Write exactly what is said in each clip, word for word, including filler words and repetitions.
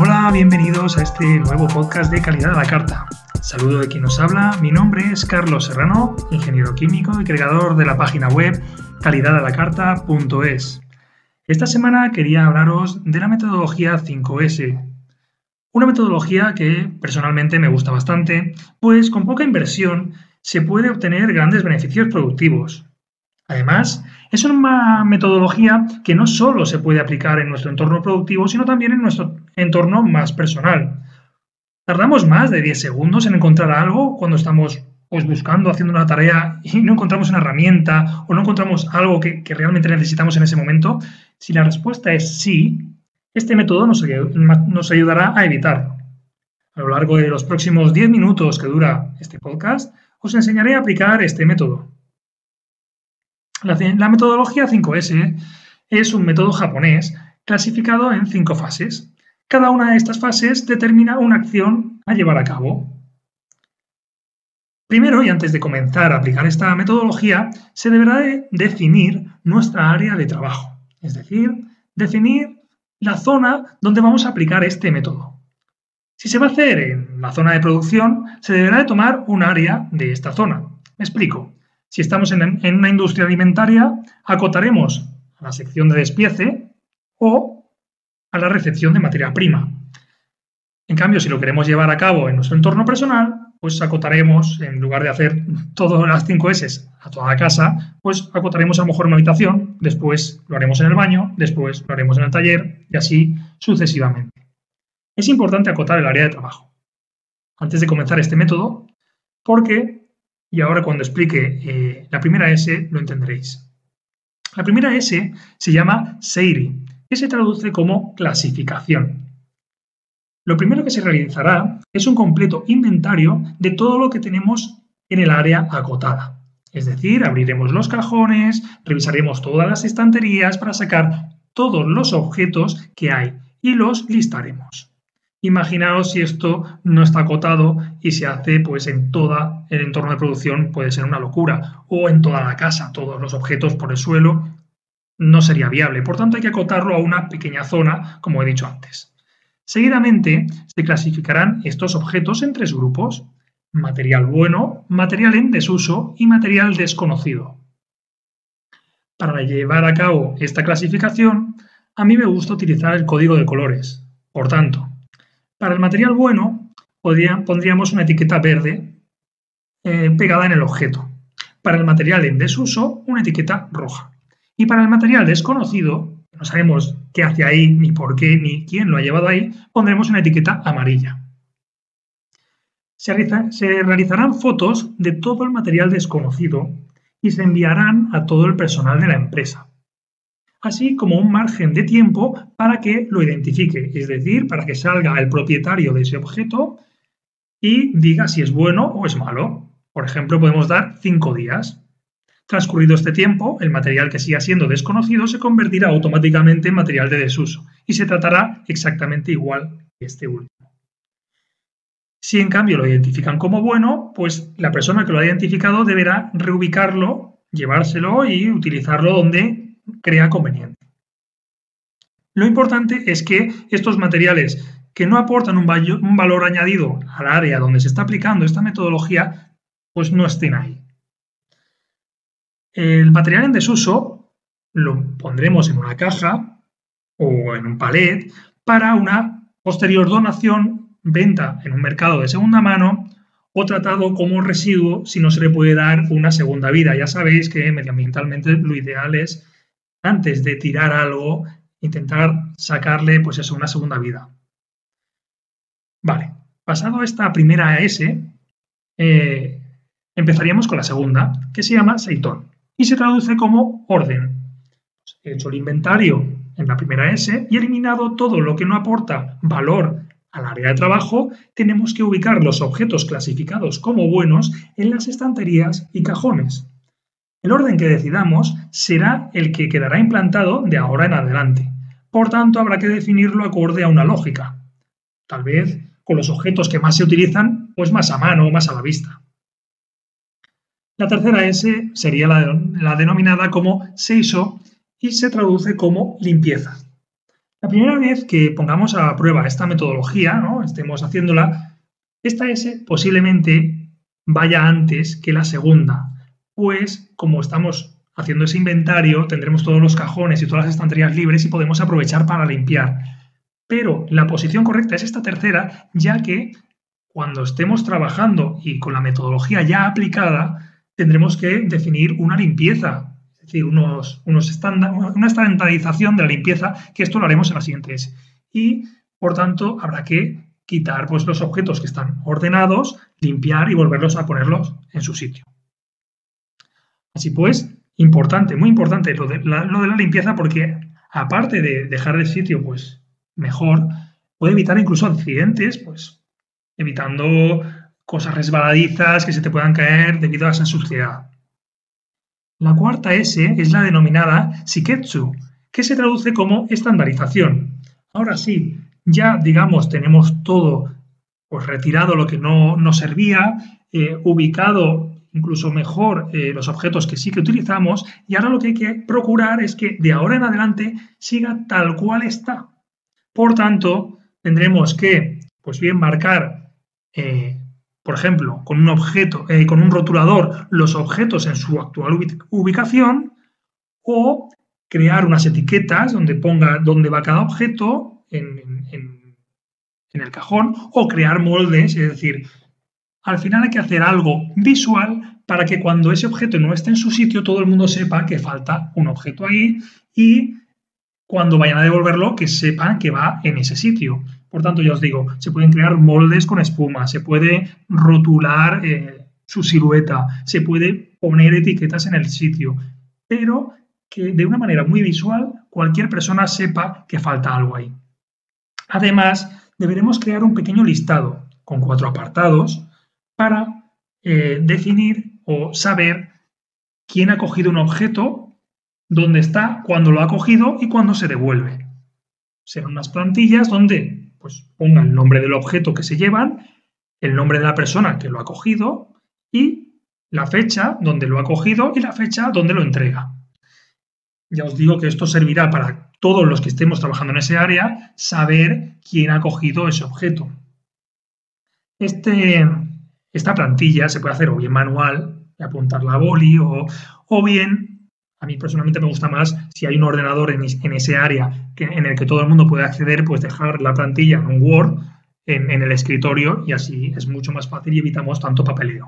Hola, bienvenidos a este nuevo podcast de Calidad a la Carta. Saludo de quien nos habla, mi nombre es Carlos Serrano, ingeniero químico y creador de la página web calidad a la carta punto es. Esta semana quería hablaros de la metodología cinco ese, una metodología que personalmente me gusta bastante, pues con poca inversión se puede obtener grandes beneficios productivos. Además, es una metodología que no solo se puede aplicar en nuestro entorno productivo, sino también en nuestro entorno más personal. Tardamos más de diez segundos en encontrar algo cuando estamos pues, buscando, haciendo una tarea y no encontramos una herramienta o no encontramos algo que, que realmente necesitamos en ese momento. Si la respuesta es sí, este método nos, nos ayudará a evitarlo. A lo largo de los próximos diez minutos que dura este podcast, os enseñaré a aplicar este método. La, la metodología cinco ese es un método japonés clasificado en cinco fases. Cada una de estas fases determina una acción a llevar a cabo. Primero, y antes de comenzar a aplicar esta metodología, se deberá de definir nuestra área de trabajo, es decir, definir la zona donde vamos a aplicar este método. Si se va a hacer en la zona de producción, se deberá de tomar un área de esta zona. Me explico. Si estamos en, en una industria alimentaria, acotaremos a la sección de despiece o a la recepción de materia prima. En cambio, si lo queremos llevar a cabo en nuestro entorno personal, pues acotaremos, en lugar de hacer todas las cinco ese a toda la casa, pues acotaremos a lo mejor una habitación, después lo haremos en el baño, después lo haremos en el taller y así sucesivamente. Es importante acotar el área de trabajo antes de comenzar este método porque, y ahora cuando explique eh, la primera ese, lo entenderéis. La primera ese se llama Seiri, que se traduce como clasificación. Lo primero que se realizará es un completo inventario de todo lo que tenemos en el área acotada. Es decir, abriremos los cajones, revisaremos todas las estanterías para sacar todos los objetos que hay y los listaremos. Imaginaos si esto no está acotado y se hace pues, en todo el entorno de producción, puede ser una locura, o en toda la casa, todos los objetos por el suelo, no sería viable. Por tanto, hay que acotarlo a una pequeña zona, como he dicho antes. Seguidamente, se clasificarán estos objetos en tres grupos: material bueno, material en desuso y material desconocido. Para llevar a cabo esta clasificación, a mí me gusta utilizar el código de colores. Por tanto, para el material bueno, podría, pondríamos una etiqueta verde eh, pegada en el objeto. Para el material en desuso, una etiqueta roja. Y para el material desconocido, no sabemos qué hace ahí, ni por qué, ni quién lo ha llevado ahí, pondremos una etiqueta amarilla. Se, realiza, se realizarán fotos de todo el material desconocido y se enviarán a todo el personal de la empresa, así como un margen de tiempo para que lo identifique, es decir, para que salga el propietario de ese objeto y diga si es bueno o es malo. Por ejemplo, podemos dar cinco días. Transcurrido este tiempo, el material que siga siendo desconocido se convertirá automáticamente en material de desuso y se tratará exactamente igual que este último. Si en cambio lo identifican como bueno, pues la persona que lo ha identificado deberá reubicarlo, llevárselo y utilizarlo donde crea conveniente. Lo importante es que estos materiales que no aportan un, un valor añadido al área donde se está aplicando esta metodología, pues no estén ahí. El material en desuso lo pondremos en una caja o en un palet para una posterior donación, venta en un mercado de segunda mano o tratado como residuo si no se le puede dar una segunda vida. Ya sabéis que medioambientalmente lo ideal es, antes de tirar algo, intentar sacarle pues eso, una segunda vida. Vale, pasado esta primera ese, eh, empezaríamos con la segunda, que se llama Seitón y se traduce como orden. He hecho el inventario en la primera ese y eliminado todo lo que no aporta valor al área de trabajo, tenemos que ubicar los objetos clasificados como buenos en las estanterías y cajones. El orden que decidamos será el que quedará implantado de ahora en adelante. Por tanto, habrá que definirlo acorde a una lógica. Tal vez con los objetos que más se utilizan, pues más a mano, más a la vista. La tercera ese sería la, la denominada como Seiso y se traduce como limpieza. La primera vez que pongamos a prueba esta metodología, ¿no? Estemos haciéndola, esta S posiblemente vaya antes que la segunda, pues como estamos haciendo ese inventario, tendremos todos los cajones y todas las estanterías libres y podemos aprovechar para limpiar. Pero la posición correcta es esta tercera, ya que cuando estemos trabajando y con la metodología ya aplicada, tendremos que definir una limpieza, es decir, unos, unos estándar, una estandarización de la limpieza, que esto lo haremos en la siguiente S. Y, por tanto, habrá que quitar pues, los objetos que están ordenados, limpiar y volverlos a ponerlos en su sitio. Así pues, importante, muy importante lo de la, lo de la limpieza, porque aparte de dejar el sitio pues, mejor, puede evitar incluso accidentes, pues evitando cosas resbaladizas que se te puedan caer debido a esa suciedad. La cuarta S es la denominada Shiketsu, que se traduce como estandarización. Ahora sí, ya digamos tenemos todo pues, retirado lo que no nos servía, eh, ubicado incluso mejor eh, los objetos que sí que utilizamos, y ahora lo que hay que procurar es que de ahora en adelante siga tal cual está. Por tanto, tendremos que pues bien marcar eh, por ejemplo, con un objeto, eh, con un rotulador, los objetos en su actual ubicación, o crear unas etiquetas donde ponga dónde va cada objeto en, en, en el cajón, o crear moldes, es decir, al final hay que hacer algo visual para que cuando ese objeto no esté en su sitio, todo el mundo sepa que falta un objeto ahí y cuando vayan a devolverlo, que sepan que va en ese sitio. Por tanto, ya os digo, se pueden crear moldes con espuma, se puede rotular eh, su silueta, se puede poner etiquetas en el sitio, pero que de una manera muy visual cualquier persona sepa que falta algo ahí. Además, deberemos crear un pequeño listado con cuatro apartados para eh, definir o saber quién ha cogido un objeto, dónde está, cuándo lo ha cogido y cuándo se devuelve. Serán unas plantillas donde pues, ponga el nombre del objeto que se llevan, el nombre de la persona que lo ha cogido y la fecha donde lo ha cogido y la fecha donde lo entrega. Ya os digo que esto servirá para todos los que estemos trabajando en ese área saber quién ha cogido ese objeto. Este, esta plantilla se puede hacer o bien manual, apuntarla a boli, o, o bien, a mí personalmente me gusta más, si hay un ordenador en, en ese área que, en el que todo el mundo puede acceder, pues dejar la plantilla en un Word, en, en el escritorio, y así es mucho más fácil y evitamos tanto papeleo.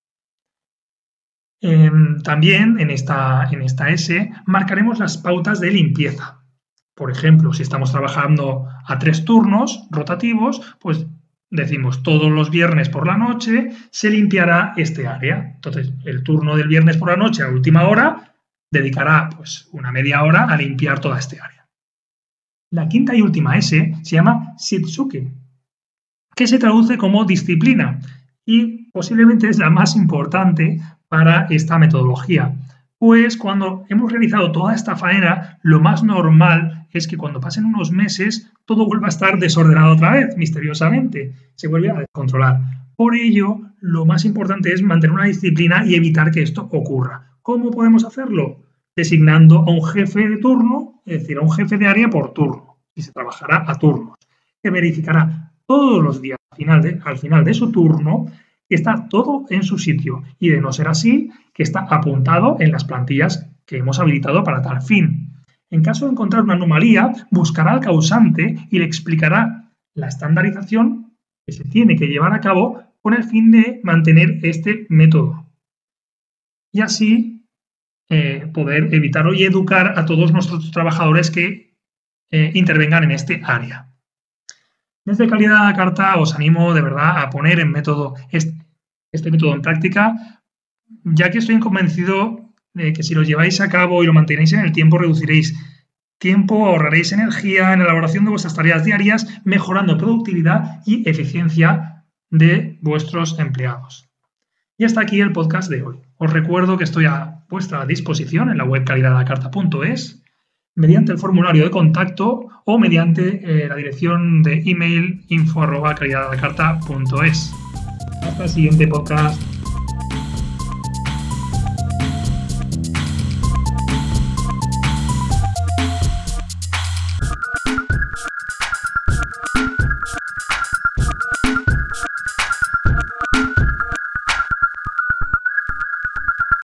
Eh, también en esta, en esta S marcaremos las pautas de limpieza. Por ejemplo, si estamos trabajando a tres turnos rotativos, pues decimos todos los viernes por la noche se limpiará este área. Entonces, el turno del viernes por la noche a última hora dedicará pues, una media hora a limpiar toda este área. La quinta y última S se llama Shitsuke, que se traduce como disciplina y posiblemente es la más importante para esta metodología. Pues cuando hemos realizado toda esta faena, lo más normal es que cuando pasen unos meses todo vuelva a estar desordenado otra vez, misteriosamente, se vuelve a descontrolar. Por ello, lo más importante es mantener una disciplina y evitar que esto ocurra. ¿Cómo podemos hacerlo? Designando a un jefe de turno, es decir, a un jefe de área por turno, y se trabajará a turnos, que verificará todos los días al final de, al final de su turno que está todo en su sitio y, de no ser así, que está apuntado en las plantillas que hemos habilitado para tal fin. En caso de encontrar una anomalía, buscará al causante y le explicará la estandarización que se tiene que llevar a cabo con el fin de mantener este método. Y así eh, poder evitarlo y educar a todos nuestros trabajadores que eh, intervengan en este área. Desde Calidad a la Carta os animo de verdad a poner en método este, este método en práctica, ya que estoy convencido de que si lo lleváis a cabo y lo mantenéis en el tiempo, reduciréis tiempo, ahorraréis energía en la elaboración de vuestras tareas diarias, mejorando productividad y eficiencia de vuestros empleados. Y hasta aquí el podcast de hoy. Os recuerdo que estoy a vuestra disposición en la web calidad a la carta punto es, mediante el formulario de contacto o mediante eh, la dirección de email info arroba calidad a la carta punto es. Hasta el siguiente podcast.